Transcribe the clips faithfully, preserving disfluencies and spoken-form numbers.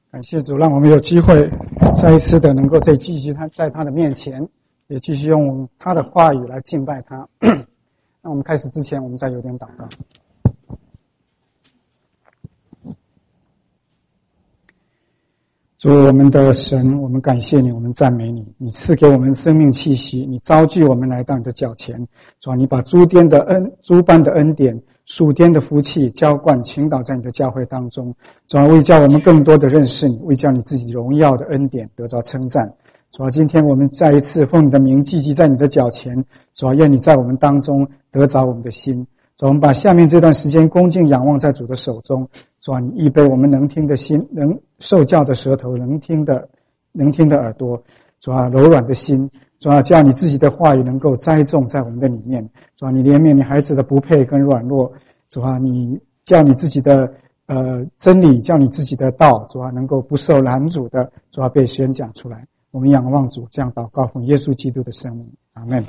感谢主，让我们有机会再一次的能够再继续他在他的面前，也继续用他的话语来敬拜他。那我们开始之前，我们再有点祷告。主，我们的神，我们感谢你，我们赞美你，你赐给我们生命气息，你召聚我们来到你的脚前。主啊，你把诸天的恩、诸般的恩典、属天的福气浇灌倾倒在你的教会当中。主啊，为叫我们更多的认识你，为叫你自己荣耀的恩典得着称赞。主啊，今天我们再一次奉你的名聚集在你的脚前。主啊，愿你在我们当中得着我们的心。主啊，我们把下面这段时间恭敬仰望在主的手中。主啊，你预备我们能听的心，能受教的舌头，能听的能听的耳朵。主啊，柔软的心。主啊，叫你自己的话语能够栽种在我们的里面。主啊，你怜悯你孩子的不配跟软弱。主啊，你叫你自己的呃真理，叫你自己的道，主啊，能够不受拦阻的，主啊，被宣讲出来。我们仰望主，这样祷告，奉耶稣基督的圣名，阿们。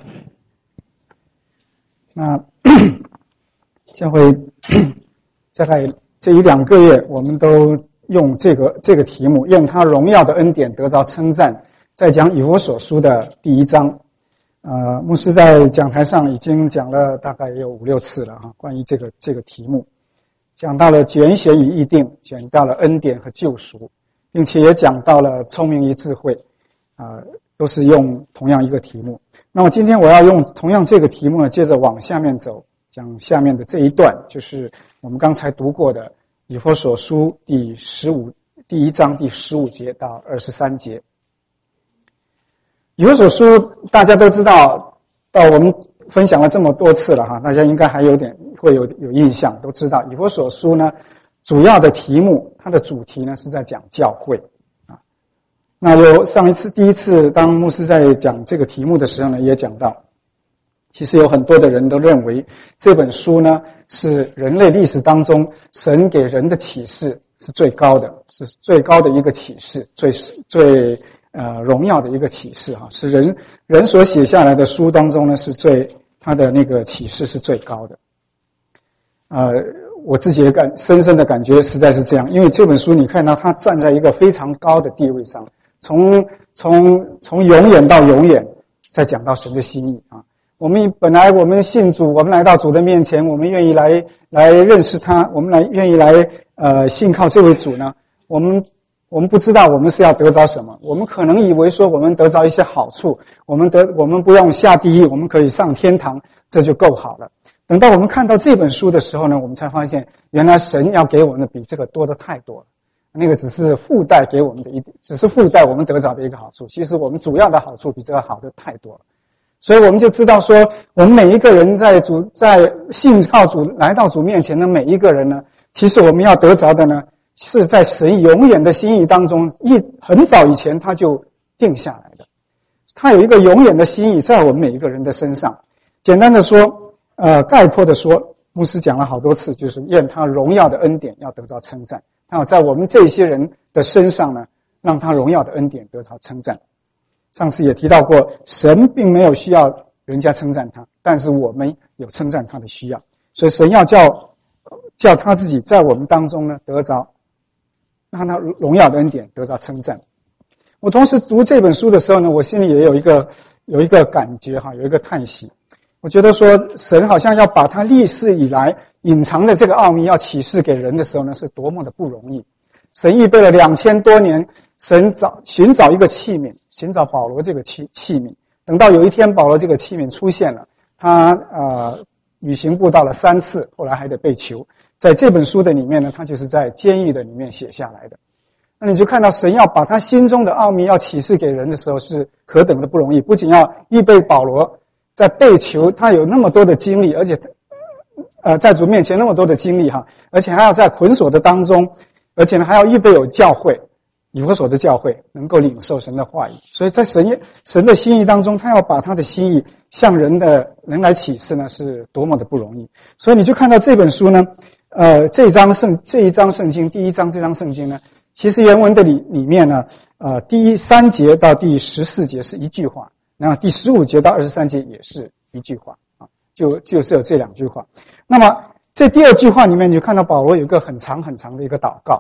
那教会大概这一两个月，我们都用这个这个题目，愿他荣耀的恩典得着称赞，在讲以弗所书的第一章。呃，牧师在讲台上已经讲了大概有五六次了哈，关于这个这个题目，讲到了拣选与议定，讲到了恩典和救赎，并且也讲到了聪明与智慧，啊、呃，都是用同样一个题目。那么今天我要用同样这个题目呢，接着往下面走，讲下面的这一段，就是我们刚才读过的以弗所书第十五第一章第十五节到二十三节。以弗所书大家都知道，到我们分享了这么多次了哈，大家应该还有点会有有印象，都知道以弗所书呢，主要的题目，它的主题呢是在讲教会啊。那有上一次第一次当牧师在讲这个题目的时候呢，也讲到，其实有很多的人都认为这本书呢是人类历史当中神给人的启示是最高的，是最高的一个启示，最最呃荣耀的一个启示哈，是人人所写下来的书当中呢是最他的那个启示是最高的。呃，我自己也感深深的感觉实在是这样，因为这本书你看到他站在一个非常高的地位上，从从从永远到永远，再讲到神的心意啊。我们本来我们信主，我们来到主的面前，我们愿意来来认识他，我们来愿意来呃信靠这位主呢，我们我们不知道我们是要得着什么，我们可能以为说我们得着一些好处，我们得我们不用下地狱，我们可以上天堂，这就够好了。等到我们看到这本书的时候呢，我们才发现原来神要给我们的比这个多的太多了。那个只是附带给我们的一点，只是附带我们得着的一个好处，其实我们主要的好处比这个好的太多了。所以我们就知道说，我们每一个人在主在信靠主来到主面前的每一个人呢，其实我们要得着的呢，是在神永远的心意当中，一很早以前他就定下来的，他有一个永远的心意在我们每一个人的身上。简单的说，呃，概括的说，牧师讲了好多次，就是愿他荣耀的恩典要得着称赞，他要在我们这些人的身上呢，让他荣耀的恩典得着称赞。上次也提到过，神并没有需要人家称赞他，但是我们有称赞他的需要，所以神要叫叫他自己在我们当中呢得着，让他荣耀的恩典得着称赞。我同时读这本书的时候呢，我心里也有一个有一个感觉哈，有一个叹息。我觉得说神好像要把他历史以来隐藏的这个奥秘要启示给人的时候呢，是多么的不容易。神预备了两千多年，神找寻找一个器皿，寻找保罗这个器器皿。等到有一天保罗这个器皿出现了，他呃旅行布道了三次，后来还得被囚。在这本书的里面呢，他就是在监狱的里面写下来的。那你就看到神要把他心中的奥秘要启示给人的时候是何等的不容易，不仅要预备保罗在被囚，他有那么多的经历，而且呃在主面前那么多的经历哈，而且还要在捆锁的当中，而且呢还要预备有教会，以弗所的教会能够领受神的话语。所以在神神的心意当中，他要把他的心意向人的人来启示呢，是多么的不容易。所以你就看到这本书呢，呃这一章圣这一章圣经第一章这章圣经呢，其实原文的里里面呢，呃第三节到第十四节是一句话，然后第十五节到二十三节也是一句话啊，就就是有这两句话。那么这第二句话里面，你就看到保罗有一个很长很长的一个祷告。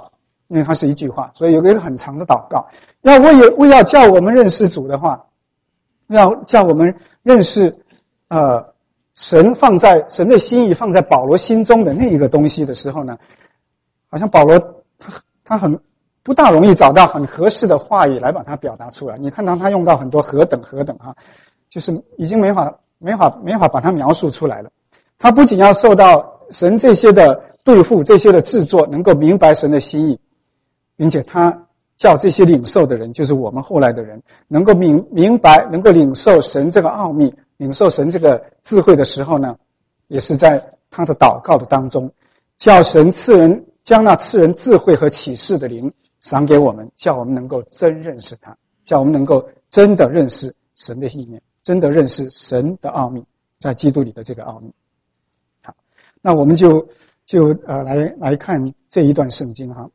因为它是一句话，所以有一个很长的祷告。要为为要叫我们认识主的话，要叫我们认识呃神放在神的心意放在保罗心中的那一个东西的时候呢，好像保罗他他很不大容易找到很合适的话语来把它表达出来。你看到他用到很多何等何等啊，就是已经没法没法没法把它描述出来了。他不仅要受到神这些的对付，这些的制作，能够明白神的心意，并且他叫这些领受的人，就是我们后来的人，能够明明白，能够领受神这个奥秘，领受神这个智慧的时候呢，也是在他的祷告的当中，叫神赐人将那赐人智慧和启示的灵赏给我们，叫我们能够真认识他，叫我们能够真的认识神的意念，真的认识神的奥秘，在基督里的这个奥秘。好，那我们就就呃来来看这一段圣经哈。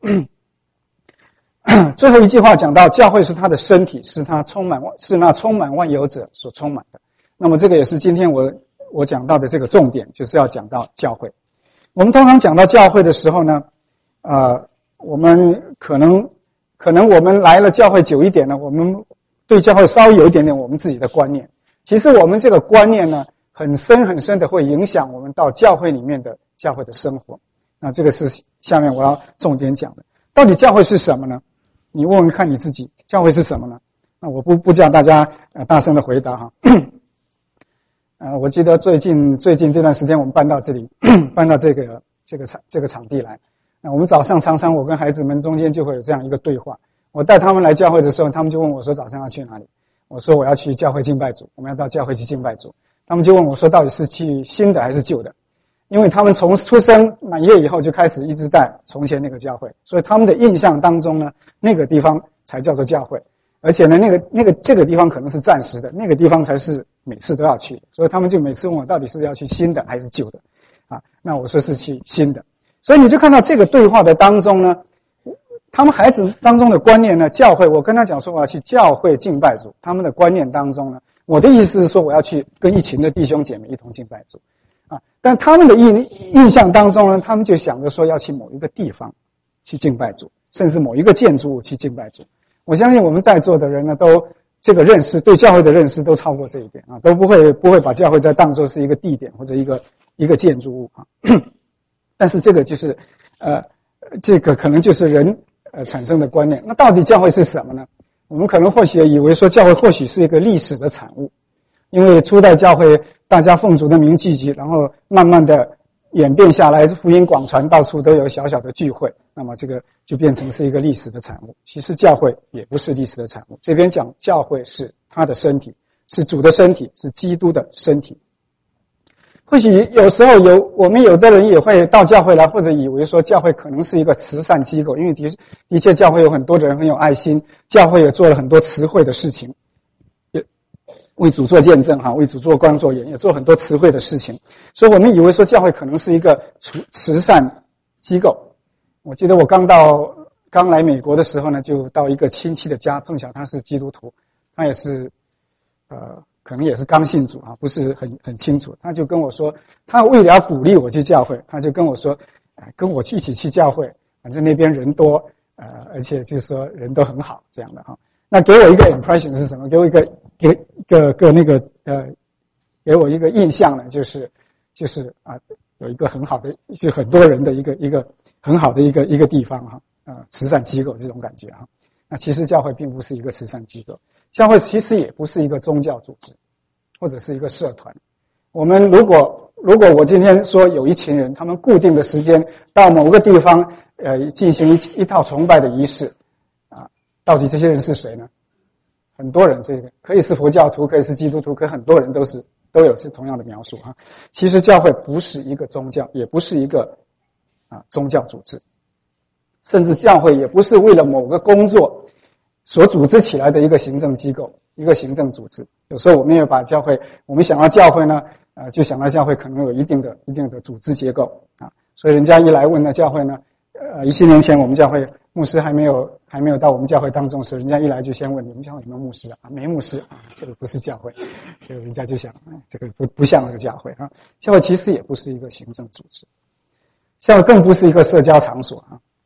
最后一句话讲到，教会是他的身体，是他充满是那充满万有者所充满的。那么这个也是今天我我讲到的这个重点，就是要讲到教会。我们通常讲到教会的时候呢，呃，我们可能可能我们来了教会久一点呢，我们对教会稍微有一点点我们自己的观念。其实我们这个观念呢，很深很深的会影响我们到教会里面的教会的生活。那这个是下面我要重点讲的。到底教会是什么呢？你问问看你自己，教会是什么呢？那我不不叫大家呃大声的回答哈。呃，我记得最近最近这段时间我们搬到这里，搬到这个这个场这个场地来。那我们早上常常我跟孩子们中间就会有这样一个对话。我带他们来教会的时候，他们就问我说早上要去哪里？我说我要去教会敬拜主，我们要到教会去敬拜主。他们就问我说到底是去新的还是旧的？因为他们从出生满月以后就开始一直在从前那个教会，所以他们的印象当中呢，那个地方才叫做教会，而且呢，那个那个这个地方可能是暂时的，那个地方才是每次都要去的，所以他们就每次问我到底是要去新的还是旧的，啊，那我说是去新的，所以你就看到这个对话的当中呢，他们孩子当中的观念呢，教会，我跟他讲说我要去教会敬拜主，他们的观念当中呢，我的意思是说我要去跟一群的弟兄姐妹一同敬拜主。啊，但他们的印印象当中呢，他们就想着说要去某一个地方去敬拜主，甚至某一个建筑物去敬拜主。我相信我们在座的人呢，都这个认识对教会的认识都超过这一点啊，都不会不会把教会再当作是一个地点或者一个一个建筑物啊。但是这个就是呃这个可能就是人呃产生的观念。那到底教会是什么呢？我们可能或许以为说教会或许是一个历史的产物，因为初代教会大家奉主的名聚集，然后慢慢的演变下来，福音广传，到处都有小小的聚会，那么这个就变成是一个历史的产物。其实教会也不是历史的产物，这边讲教会是他的身体，是主的身体，是基督的身体。或许有时候有我们有的人也会到教会来，或者以为说教会可能是一个慈善机构，因为的的确教会有很多的人很有爱心，教会也做了很多慈惠的事情，为主做见证哈，为主做光做盐，也做很多慈惠的事情，所以我们以为说教会可能是一个慈善机构。我记得我刚到刚来美国的时候呢，就到一个亲戚的家，碰巧他是基督徒，他也是呃可能也是刚信主啊，不是很很清楚。他就跟我说，他为了要鼓励我去教会，他就跟我说，哎，跟我一起去教会，反正那边人多，呃，而且就是说人都很好这样的哈。那给我一个 impression 是什么？给我一个给一个个那个呃，给我一个印象呢，就是就是啊，有一个很好的，就很多人的一个一个很好的一个一个地方哈，啊，慈善机构这种感觉哈。那其实教会并不是一个慈善机构，教会其实也不是一个宗教组织，或者是一个社团。我们如果如果我今天说有一群人，他们固定的时间到某个地方，呃，进行一一套崇拜的仪式。到底这些人是谁呢？很多人，这个可以是佛教徒，可以是基督徒，可很多人都是都有是同样的描述哈。其实教会不是一个宗教，也不是一个啊宗教组织，甚至教会也不是为了某个工作所组织起来的一个行政机构，一个行政组织。有时候我们也把教会，我们想到教会呢，呃，就想到教会可能有一定的一定的组织结构啊。所以人家一来问呢，教会呢，呃，一些年前我们教会牧师还没有还没有到我们教会当中时，人家一来就先问你们教会有没有牧师啊？没牧师啊，这个不是教会，所以人家就想，哎，这个不不像那个教会啊。教会其实也不是一个行政组织，教会更不是一个社交场所啊。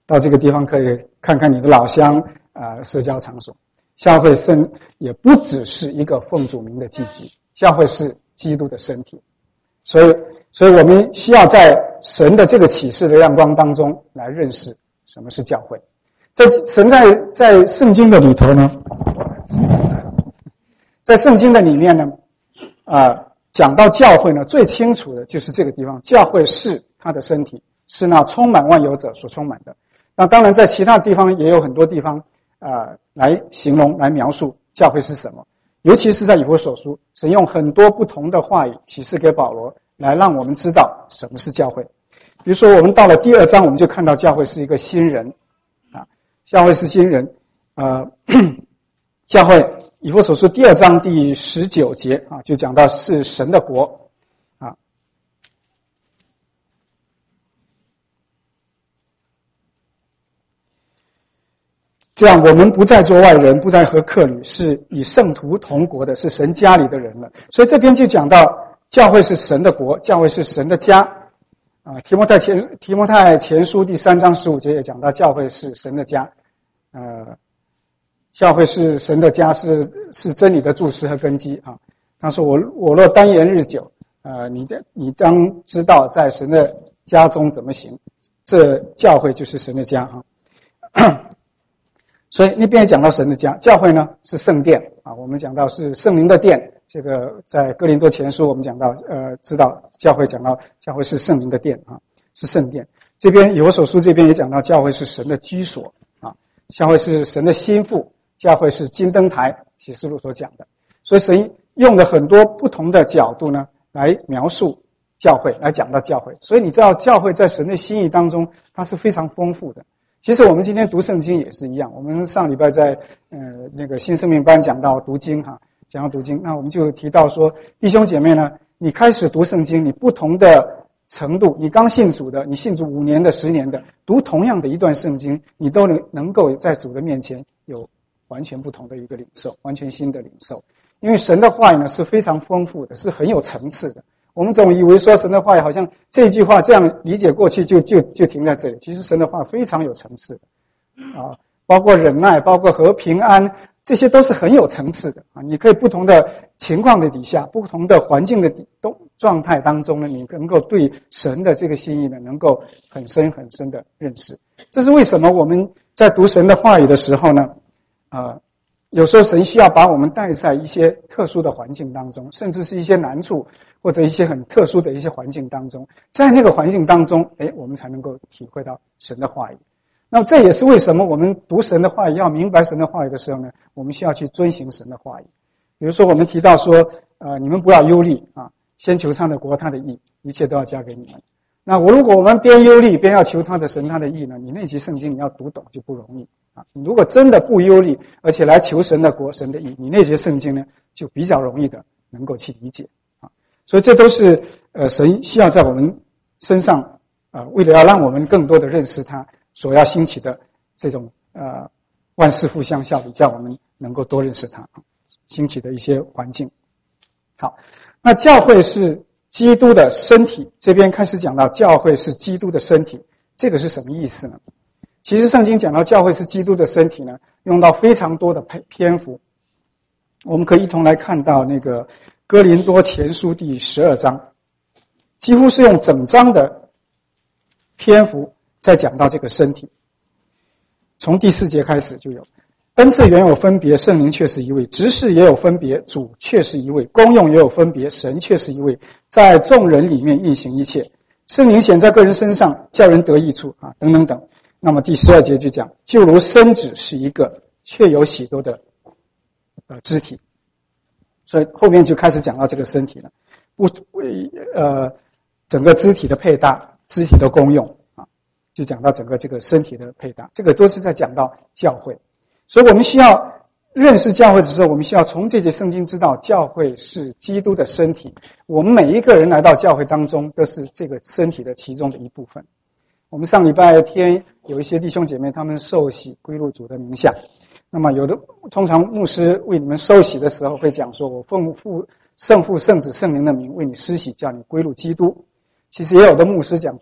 到这个地方可以看看你的老乡啊、呃，社交场所。教会生也不只是一个奉主名的聚集，教会是基督的身体。所以，所以我们需要在神的这个启示的亮光当中来认识什么是教会。在神在在圣经的里头呢，在圣经的里面呢，啊、呃，讲到教会呢，最清楚的就是这个地方，教会是他的身体，是那充满万有者所充满的。那当然，在其他地方也有很多地方啊、呃，来形容、来描述教会是什么。尤其是在以弗所书，神用很多不同的话语启示给保罗，来让我们知道什么是教会。比如说，我们到了第二章，我们就看到教会是一个新人，啊，教会是新人，呃，教会以弗所书第二章第十九节啊，就讲到是神的国，啊，这样我们不再做外人，不再和客旅，是与圣徒同国的，是神家里的人了。所以这边就讲到教会是神的国，教会是神的家。啊，提摩太前提摩太前书第三章十五节也讲到教会是神的家。呃，教会是神的家，是是真理的柱石和根基啊。他说我我若单言日久，呃，你的你当知道在神的家中怎么行，这教会就是神的家啊。所以那边也讲到神的家，教会呢是圣殿啊，我们讲到是圣灵的殿。这个在哥林多前书我们讲到，呃，知道教会讲到教会是圣灵的殿啊，是圣殿。这边以弗所书这边也讲到教会是神的居所啊，教会是神的心腹，教会是金灯台，启示录所讲的。所以神用了很多不同的角度呢来描述教会，来讲到教会。所以你知道教会在神的心意当中它是非常丰富的。其实我们今天读圣经也是一样，我们上礼拜在呃那个新生命班讲到读经哈，讲到读经，那我们就提到说，弟兄姐妹呢，你开始读圣经，你不同的程度，你刚信主的，你信主五年的、十年的，读同样的一段圣经，你都能能够在主的面前有完全不同的一个领受，完全新的领受。因为神的话语呢是非常丰富的，是很有层次的。我们总以为说神的话语好像这句话这样理解过去就就就停在这里，其实神的话非常有层次的啊，包括忍耐，包括和平安，这些都是很有层次的啊。你可以不同的情况的底下，不同的环境的都状态当中呢，你能够对神的这个心意呢，能够很深很深的认识。这是为什么我们在读神的话语的时候呢，呃，有时候神需要把我们带在一些特殊的环境当中，甚至是一些难处或者一些很特殊的一些环境当中，在那个环境当中，诶，我们才能够体会到神的话语。那么这也是为什么我们读神的话语，要明白神的话语的时候呢，我们需要去遵行神的话语。比如说我们提到说，呃，你们不要忧虑啊，先求他的国他的义，一切都要加给你们。那我如果我们边忧虑边要求他的神他的义呢，你那些圣经你要读懂就不容易啊。你如果真的不忧虑，而且来求神的国神的义，你那些圣经呢就比较容易的能够去理解啊。所以这都是呃神需要在我们身上啊、呃，为了要让我们更多的认识他所要兴起的这种呃万事互相效力，叫我们能够多认识他兴起的一些环境。好，那教会是基督的身体，这边开始讲到教会是基督的身体，这个是什么意思呢？其实圣经讲到教会是基督的身体呢，用到非常多的篇幅。我们可以一同来看到那个哥林多前书第十二章，几乎是用整章的篇幅在讲到这个身体。从第四节开始就有，恩赐原有分别，圣灵却是一位；执事也有分别，主却是一位；功用也有分别，神却是一位，在众人里面运行一切。圣灵显在个人身上，叫人得益处啊，等等等。那么第十二节就讲，就如身子是一个，却有许多的呃肢体。所以后面就开始讲到这个身体了，不呃整个肢体的配搭，肢体的功用啊，就讲到整个这个身体的配搭，这个都是在讲到教会。所以我们需要认识教会的时候，我们需要从这节圣经知道教会是基督的身体，我们每一个人来到教会当中都是这个身体的其中的一部分。我们上礼拜天有一些弟兄姐妹他们受洗归入主的名下，那么有的通常牧师为你们受洗的时候会讲说，我奉父圣父圣子圣灵的名为你施洗，叫你归入基督。其实也有的牧师讲说，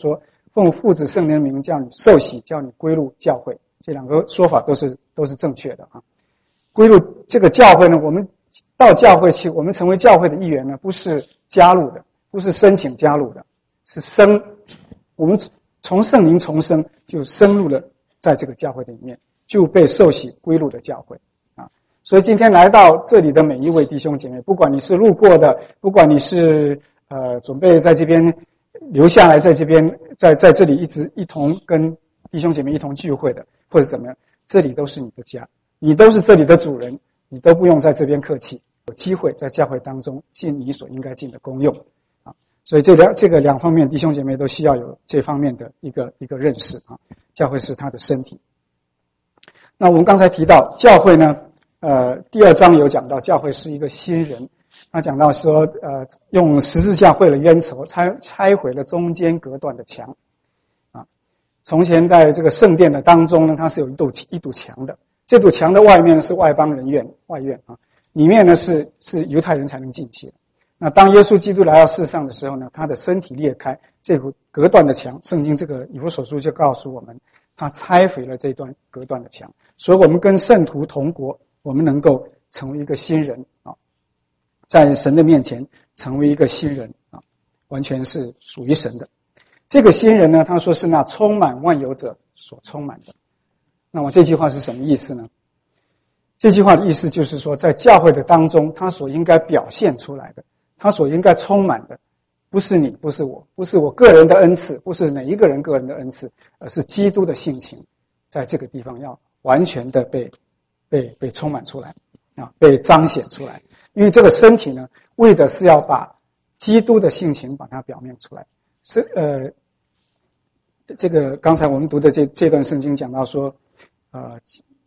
奉父子圣灵的名叫你受洗，叫你归入教会。这两个说法都是都是正确的啊。归入这个教会呢，我们到教会去，我们成为教会的一员呢，不是加入的，不是申请加入的，是生。我们从圣灵重生，就深入了在这个教会的里面，就被受洗归入的教会啊。所以今天来到这里的每一位弟兄姐妹，不管你是路过的，不管你是呃准备在这边留下来，在这边在在这里一直一同跟弟兄姐妹一同聚会的，或者怎么样，这里都是你的家，你都是这里的主人，你都不用在这边客气，有机会在教会当中尽你所应该尽的功用啊。所以这两这个两方面，弟兄姐妹都需要有这方面的一个一个认识啊。教会是他的身体。那我们刚才提到教会呢，呃，第二章有讲到教会是一个新人，他讲到说，呃，用十字架毁了冤仇，拆拆毁了中间隔断的墙。啊，从前在这个圣殿的当中呢，它是有一堵一堵墙的，这堵墙的外面呢是外邦人院外院啊，里面呢是是犹太人才能进去的。那当耶稣基督来到世上的时候呢，他的身体裂开，这股隔断的墙，圣经这个以弗所书就告诉我们，他拆毁了这段隔断的墙，所以我们跟圣徒同国，我们能够成为一个新人啊，在神的面前成为一个新人啊，完全是属于神的。这个新人呢，他说是那充满万有者所充满的。那么这句话是什么意思呢？这句话的意思就是说，在教会的当中，他所应该表现出来的，他所应该充满的，不是你，不是我，不是我个人的恩赐，不是哪一个人个人的恩赐，而是基督的性情，在这个地方要完全的被被被充满出来啊，被彰显出来。因为这个身体呢，为的是要把基督的性情把它表面出来。是呃，这个刚才我们读的这这段圣经讲到说，呃，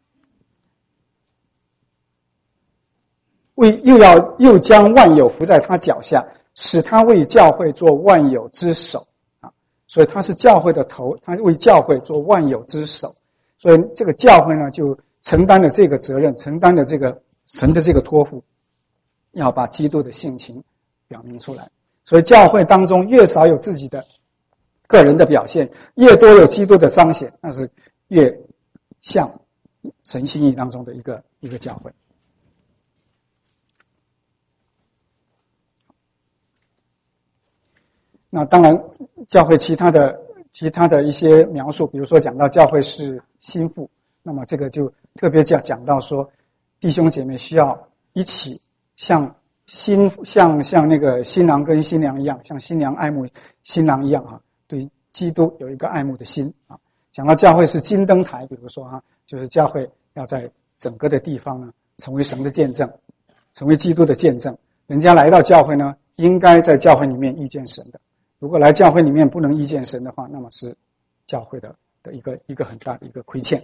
为又要又将万有伏在他脚下，使他为教会做万有之首啊，所以他是教会的头，他为教会做万有之首，所以这个教会呢就承担了这个责任，承担了这个神的这个托付，要把基督的性情表明出来。所以教会当中越少有自己的个人的表现，越多有基督的彰显，那是越像神心意当中的一个一个教会。那当然教会其他的其他的一些描述，比如说讲到教会是心腹，那么这个就特别讲讲到说弟兄姐妹需要一起像新像像那个新郎跟新娘一样，像新娘爱慕新郎一样啊，对基督有一个爱慕的心啊。讲到教会是金灯台，比如说啊，就是教会要在整个的地方呢成为神的见证，成为基督的见证。人家来到教会呢，应该在教会里面遇见神的。如果来教会里面不能遇见神的话，那么是教会的的一个一个很大的一个亏欠。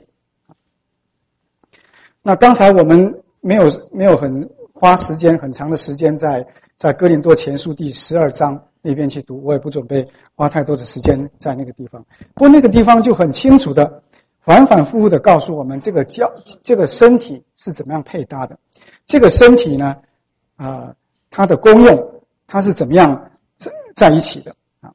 那刚才我们没有没有很花时间很长的时间在在哥林多前书第十二章那边去读，我也不准备花太多的时间在那个地方。不过那个地方就很清楚的反反复复的告诉我们，这个教这个身体是怎么样配搭的，这个身体呢，啊、呃，它的功用它是怎么样在在一起的啊？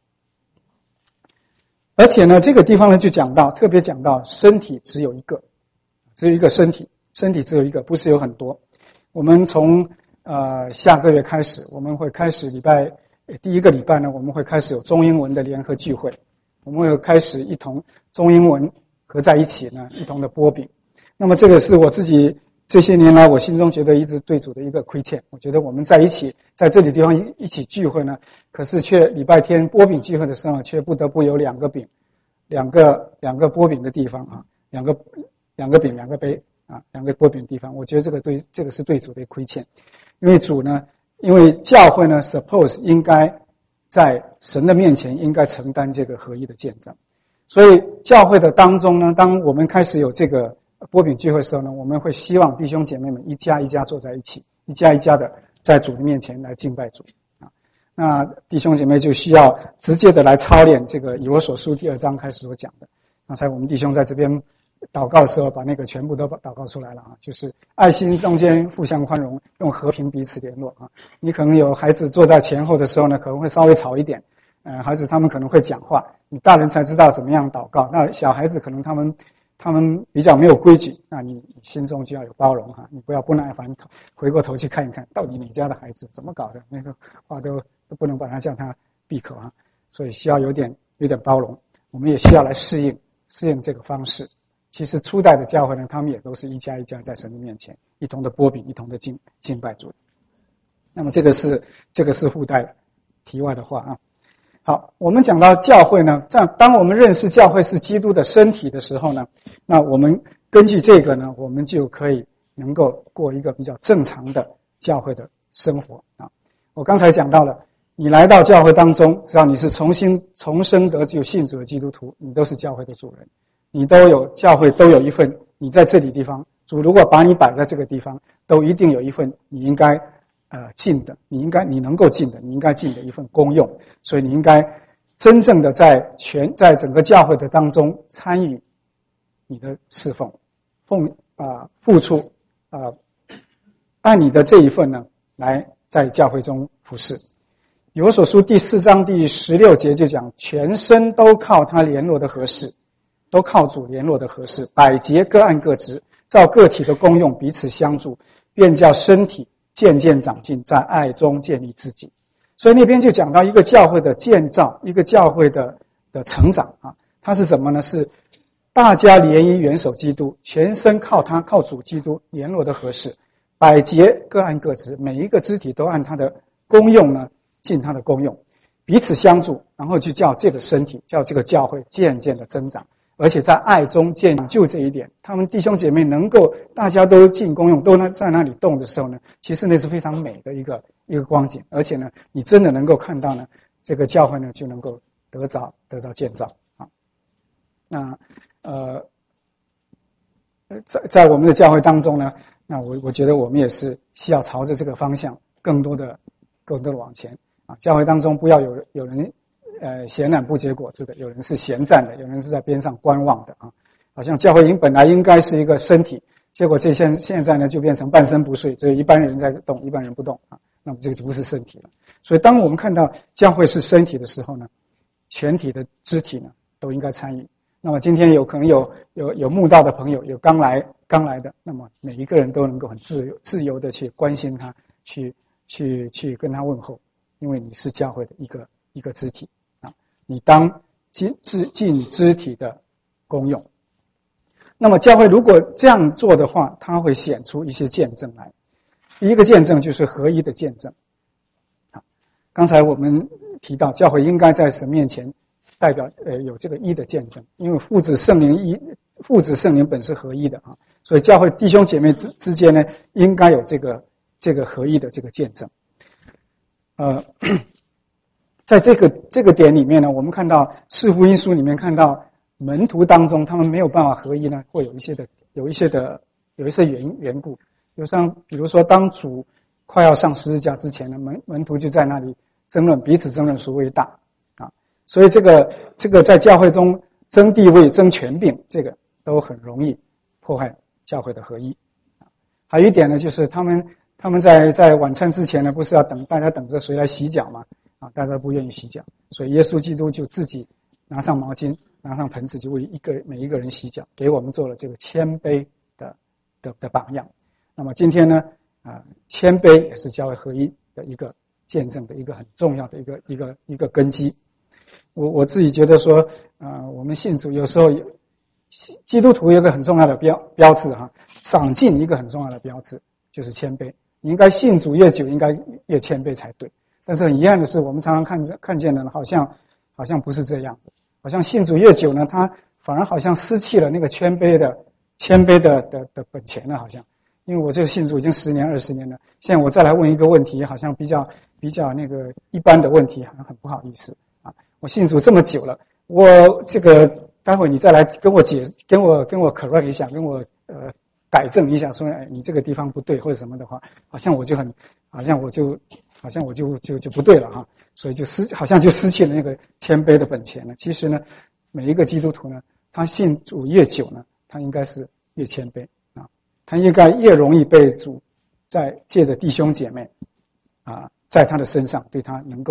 而且呢，这个地方呢就讲到特别讲到身体只有一个，只有一个身体，身体只有一个，不是有很多。我们从呃下个月开始，我们会开始礼拜第一个礼拜呢，我们会开始有中英文的联合聚会，我们会开始一同中英文合在一起呢，一同的擘饼。那么这个是我自己这些年来我心中觉得一直对主的一个亏欠。我觉得我们在一起在这里地方一起聚会呢，可是却礼拜天擘饼聚会的时候，却不得不有两个饼，两个两个擘饼的地方啊，两个两个饼两个杯。啊，两个擘饼的地方，我觉得这个对这个是对主的亏欠，因为主呢，因为教会呢 ，suppose 应该在神的面前应该承担这个合一的见证，所以教会的当中呢，当我们开始有这个擘饼聚会的时候呢，我们会希望弟兄姐妹们一家一家坐在一起，一家一家的在主的面前来敬拜主啊。那弟兄姐妹就需要直接的来操练这个以弗所书第二章开始所讲的。刚才我们弟兄在这边祷告的时候，把那个全部都祷告出来了啊，就是爱心中间互相宽容，用和平彼此联络啊。你可能有孩子坐在前后的时候呢，可能会稍微吵一点， 呃，孩子他们可能会讲话，你大人才知道怎么样祷告。那小孩子可能他们他们比较没有规矩，那你心中就要有包容哈，你不要不耐烦，回过头去看一看，到底你家的孩子怎么搞的，那个话都都不能把他叫他闭口啊。所以需要有点有点包容，我们也需要来适应适应这个方式。其实初代的教会呢，他们也都是一家一家在神的面前一同的擘饼，一同的敬敬拜主。那么这个是这个是附带题外的话啊。好，我们讲到教会呢，这样当我们认识教会是基督的身体的时候呢，那我们根据这个呢，我们就可以能够过一个比较正常的教会的生活啊。我刚才讲到了，你来到教会当中，只要你是重新重生得救信主的基督徒，你都是教会的主人，你都有教会都有一份，你在这里地方，主如果把你摆在这个地方，都一定有一份你应该呃尽的，你应该你能够尽的，你应该尽的一份功用，所以你应该真正的在全在整个教会的当中参与你的侍奉，奉啊、呃、付出啊、呃，按你的这一份呢来在教会中服侍。以弗所书第四章第十六节就讲，全身都靠他联络的合适，都靠主联络的合适，百节各按各职，照个体的功用彼此相助，便叫身体渐渐长进，在爱中建立自己。所以那边就讲到一个教会的建造，一个教会的的成长啊，它是怎么呢？是大家联谊元首基督，全身靠他靠主基督联络的合适，百节各按各职，每一个肢体都按他的功用呢尽他的功用，彼此相助，然后就叫这个身体，叫这个教会渐渐的增长，而且在爱中建立。就这一点，他们弟兄姐妹能够大家都尽功用，都在那里动的时候呢，其实那是非常美的一个一个光景，而且呢，你真的能够看到呢，这个教会呢就能够得着得着建造啊。那呃，在在我们的教会当中呢，那我我觉得我们也是需要朝着这个方向，更多的更多的往前。啊，教会当中不要有有人，呃，闲懒不结果子的，有人是闲站的，有人是在边上观望的啊。好像教会应本来应该是一个身体，结果这现现在呢就变成半身不遂，只有一般人在动，一般人不动啊。那么这个就不是身体了。所以当我们看到教会是身体的时候呢，全体的肢体呢都应该参与。那么今天有可能有有有慕道的朋友，有刚来刚来的，那么每一个人都能够很自由自由的去关心他，去去去跟他问候。因为你是教会的一个一个肢体啊，你当尽尽肢体的功用。那么教会如果这样做的话，它会显出一些见证来。第一个见证就是合一的见证。啊，刚才我们提到教会应该在神面前代表呃有这个一的见证，因为父子圣灵一父子圣灵本是合一的啊，所以教会弟兄姐妹之之间呢，应该有这个这个合一的这个见证。呃，在这个这个点里面呢，我们看到四福音书里面看到门徒当中，他们没有办法合一呢，会有一些的有一些的有一些缘缘故。有像比如说，当主快要上十字架之前呢，门门徒就在那里争论，彼此争论谁为大啊。所以这个这个在教会中争地位、争权柄，这个都很容易破坏教会的合一。还有一点呢，就是他们。他们在在晚餐之前呢，不是要等大家等着谁来洗脚吗？啊，大家不愿意洗脚，所以耶稣基督就自己拿上毛巾，拿上盆子，就为一个每一个人洗脚，给我们做了这个谦卑的的的榜样。那么今天呢，啊，谦卑也是教会合一的一个见证的一个很重要的一个一个一个根基。我我自己觉得说，啊、呃，我们信主有时候有基督徒有一个很重要的标标志哈，长进一个很重要的标志就是谦卑。你应该信主越久，应该越谦卑才对。但是很遗憾的是，我们常常看见看见的呢，好像好像不是这样子。好像信主越久呢，他反而好像失去了那个谦卑的谦卑的的的本钱了，好像。因为我这个信主已经十年二十年了，现在我再来问一个问题，好像比较比较那个一般的问题，好像很不好意思啊。我信主这么久了，我这个待会你再来跟我解跟我跟我 correct 一下，跟我呃。改正一下，说哎，你这个地方不对或者什么的话，好像我就很，好像我就，好像我就就就不对了哈，所以就失，好像就失去了那个谦卑的本钱了。其实呢，每一个基督徒呢，他信主越久呢，他应该是越谦卑啊，他应该越容易被主在借着弟兄姐妹啊，在他的身上对他能够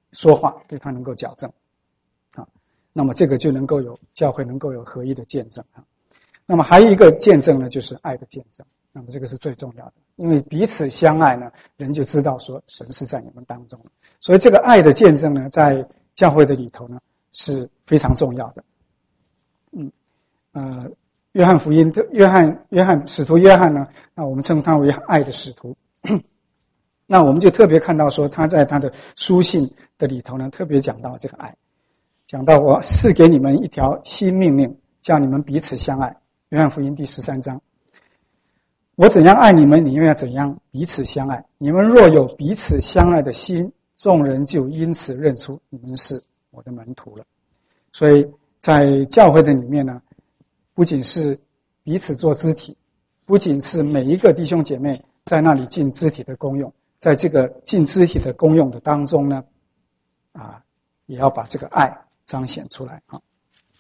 说话，对他能够矫正。啊，那么这个就能够有教会能够有合一的见证啊。那么还有一个见证呢，就是爱的见证。那么这个是最重要的，因为彼此相爱呢，人就知道说神是在你们当中。所以这个爱的见证呢，在教会的里头呢是非常重要的。嗯，呃，约翰福音的约翰约翰使徒约翰呢，那我们称他为爱的使徒。那我们就特别看到说，他在他的书信的里头呢，特别讲到这个爱，讲到我赐给你们一条新命令，叫你们彼此相爱。约翰福音第十三章，我怎样爱你们，你们要怎样彼此相爱。你们若有彼此相爱的心，众人就因此认出你们是我的门徒了。所以在教会的里面呢，不仅是彼此做肢体，不仅是每一个弟兄姐妹在那里尽肢体的功用，在这个尽肢体的功用的当中呢，啊，也要把这个爱彰显出来啊。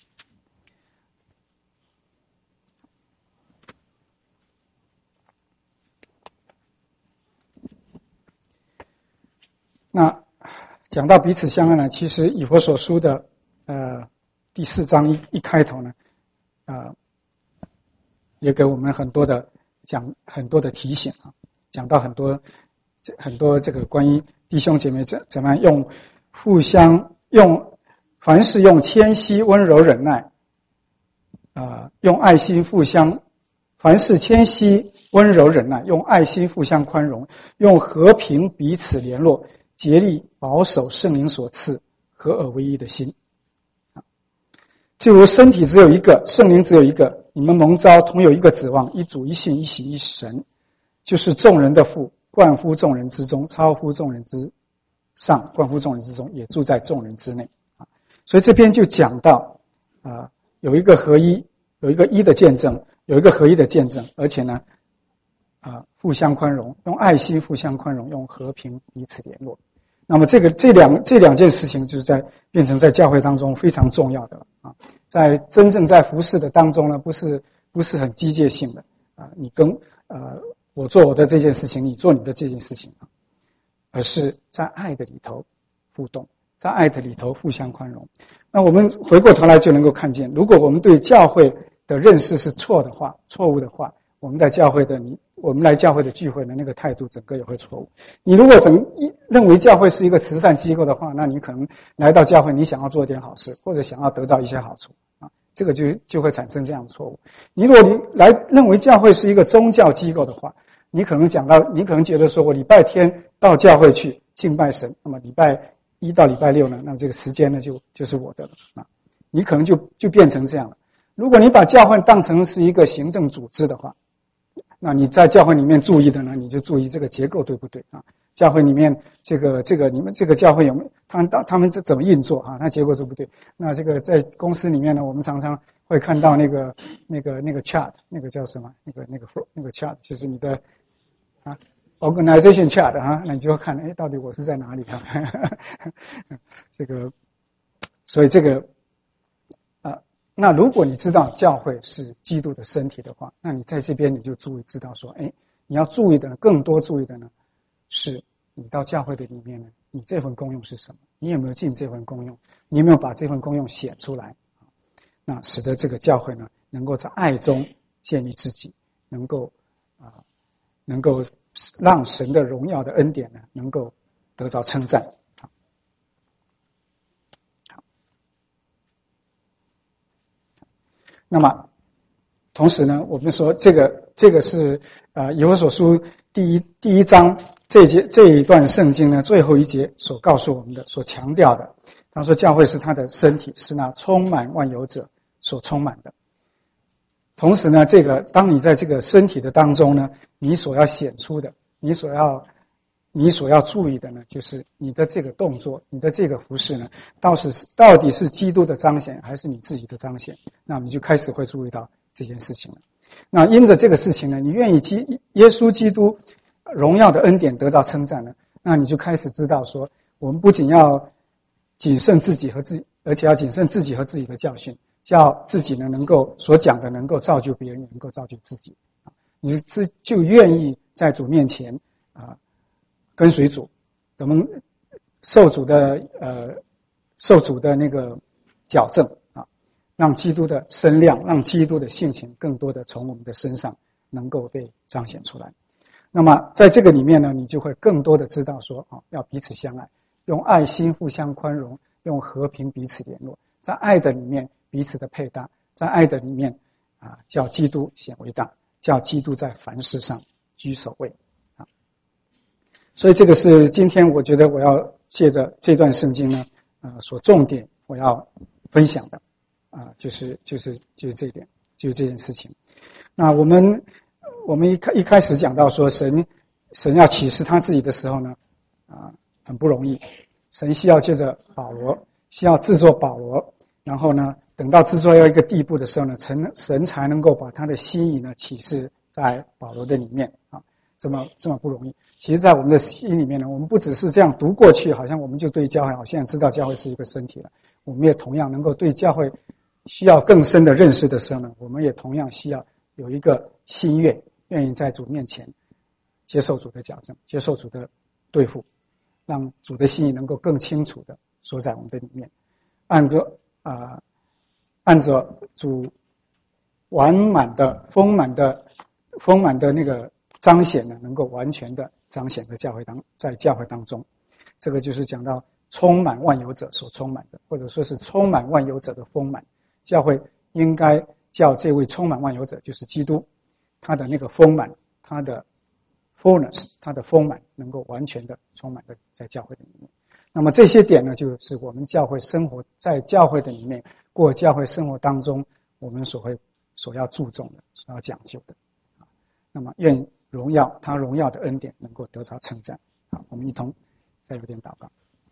那讲到彼此相爱呢，其实以弗所书的呃第四章一一开头呢，呃，也给我们很多的讲很多的提醒啊，讲到很多很多这个关于弟兄姐妹怎怎么样用互相用凡事用谦虚温柔忍耐，啊、呃，用爱心互相凡事谦虚温柔忍耐，用爱心互相宽容，用和平彼此联络。竭力保守圣灵所赐合而为一的心。就如身体只有一个，圣灵只有一个，你们蒙召同有一个指望，一主一信一喜一神，就是众人的父，冠乎众人之中，超乎众人之上，冠乎众人之中，也住在众人之内。所以这边就讲到啊，有一个合一，有一个一的见证，有一个合一的见证，而且呢啊，互相宽容，用爱心互相宽容，用和平彼此联络。那么这个这两这两件事情就是在变成在教会当中非常重要的了啊，在真正在服事的当中呢，不是不是很机械性的啊，你跟呃我做我的这件事情，你做你的这件事情啊，而是在爱的里头互动，在爱的里头互相宽容。那我们回过头来就能够看见，如果我们对教会的认识是错的话，错误的话，我们在教会的你我们来教会的聚会的那个态度整个也会错误。你如果整认为教会是一个慈善机构的话，那你可能来到教会你想要做一点好事，或者想要得到一些好处啊，这个就就会产生这样的错误。你如果你来认为教会是一个宗教机构的话，你可能讲到你可能觉得说我礼拜天到教会去敬拜神，那么礼拜一到礼拜六呢，那这个时间呢就就是我的了啊，你可能就就变成这样了。如果你把教会当成是一个行政组织的话，那你在教会里面注意的呢，你就注意这个结构对不对啊？教会里面这个这个你们这个教会有没有他们他们这怎么运作啊？那结构对不对？那这个在公司里面呢，我们常常会看到那个那个那个 chart， 那个叫什么？那个那个那个 chart， 就是你的啊 organization chart 啊，那你就会看，哎，到底我是在哪里啊？这个，所以这个。那如果你知道教会是基督的身体的话，那你在这边你就注意知道说，哎，你要注意的更多注意的呢，是你到教会的里面呢，你这份功用是什么？你有没有尽这份功用？你有没有把这份功用显出来？那使得这个教会呢，能够在爱中建立自己，能够啊，能够让神的荣耀的恩典呢，能够得着称赞。那么，同时呢，我们说这个这个是呃以弗所书第一第一章这一节这一段圣经呢最后一节所告诉我们的，所强调的。他说教会是他的身体，是那充满万有者所充满的。同时呢，这个当你在这个身体的当中呢，你所要显出的，你所要你所要注意的呢，就是你的这个动作，你的这个服事呢，到是到底是基督的彰显，还是你自己的彰显？那你就开始会注意到这件事情了。那因着这个事情呢，你愿意基耶稣基督荣耀的恩典得到称赞呢，那你就开始知道说，我们不仅要谨慎自己和自己，而且要谨慎自己和自己的教训，叫自己呢能够所讲的能够造就别人，也能够造就自己。你自就愿意在主面前啊。跟随主，我们受主的呃受主的那个矫正啊，让基督的身量，让基督的性情更多的从我们的身上能够被彰显出来。那么在这个里面呢，你就会更多的知道说啊，要彼此相爱，用爱心互相宽容，用和平彼此联络，在爱的里面彼此的配搭，在爱的里面啊，叫基督显为大，叫基督在凡事上居首位啊。所以这个是今天我觉得我要借着这段圣经呢，呃，所重点我要分享的啊，就是就是就是这一点，就是这件事情。那我们我们一开一开始讲到说神神要启示他自己的时候呢，啊，很不容易。神需要借着保罗，需要制作保罗，然后呢，等到制作到一个地步的时候呢，神神才能够把他的心意呢启示在保罗的里面啊，这么这么不容易。其实，在我们的心里面呢，我们不只是这样读过去，好像我们就对教会，好像知道教会是一个身体了。我们也同样能够对教会需要更深的认识的时候呢，我们也同样需要有一个心愿，愿意在主面前接受主的矫正，接受主的对付，让主的心意能够更清楚的说在我们的里面，按照啊、呃，按照主完满的、丰满的、丰满的那个彰显呢，能够完全的彰显在教会当在教会当中。这个就是讲到充满万有者所充满的，或者说是充满万有者的丰满。教会应该叫这位充满万有者，就是基督，他的那个丰满，他的 fullness， 他的丰满能够完全的充满的在教会的里面。那么这些点呢，就是我们教会生活在教会的里面过教会生活当中，我们所会所要注重的、所要讲究的。那么愿荣耀他荣耀的恩典能够得着称赞。好，我们一同再有点祷告。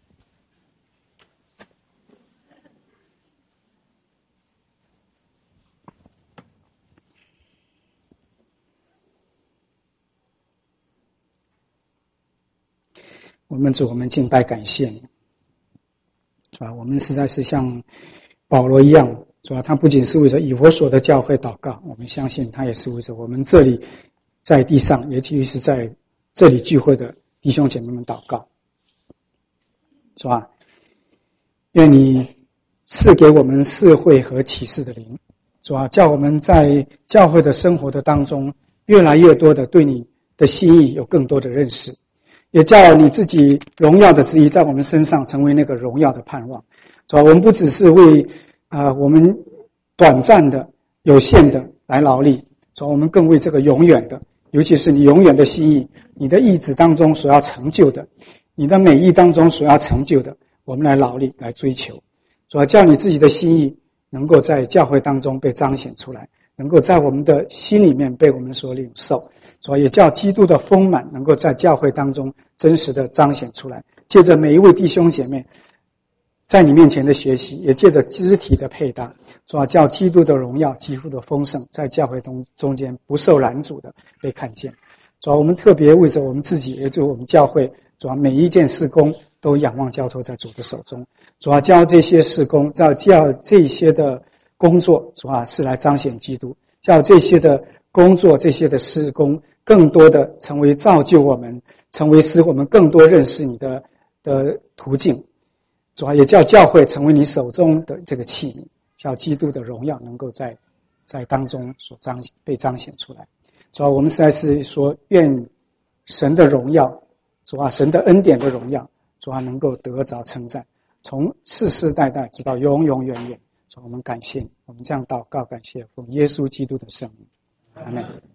我们主，我们敬拜感谢你，是吧？我们实在是像保罗一样，主要他不仅是为着以弗所的教会祷告，我们相信他也是为着我们这里在地上，也就是在这里聚会的弟兄姐妹们祷告，是吧？愿你赐给我们智慧和启示的灵，主啊，叫我们在教会的生活的当中，越来越多的对你的心意有更多的认识，也叫你自己荣耀的旨意在我们身上成为那个荣耀的盼望。主啊，我们不只是为啊、呃、我们短暂的、有限的来劳力，主啊，我们更为这个永远的，尤其是你永远的心意，你的意志当中所要成就的，你的美意当中所要成就的，我们来劳力来追求。主啊，叫你自己的心意能够在教会当中被彰显出来，能够在我们的心里面被我们所领受。主啊，也叫基督的丰满能够在教会当中真实的彰显出来，借着每一位弟兄姐妹在你面前的学习，也借着肢体的配搭，主啊，叫基督的荣耀、基督的丰盛在教会中中间不受拦阻的被看见。主啊，我们特别为着我们自己，也就是我们教会，主啊，每一件事工都仰望交托在主的手中。主啊，叫这些事工，叫叫这些的工作，主啊，是来彰显基督，叫这些的工作、这些的事工更多的成为造就我们，成为使我们更多认识你的的途径。主啊，也叫教会成为你手中的这个器皿，叫基督的荣耀能够在在当中所彰被彰显出来。主啊，我们实在是说，愿神的荣耀，主啊，神的恩典的荣耀，主啊，能够得着称赞，从世世代代直到永永远远。主啊，我们感谢你，我们这样祷告，感谢奉耶稣基督的圣名，阿们。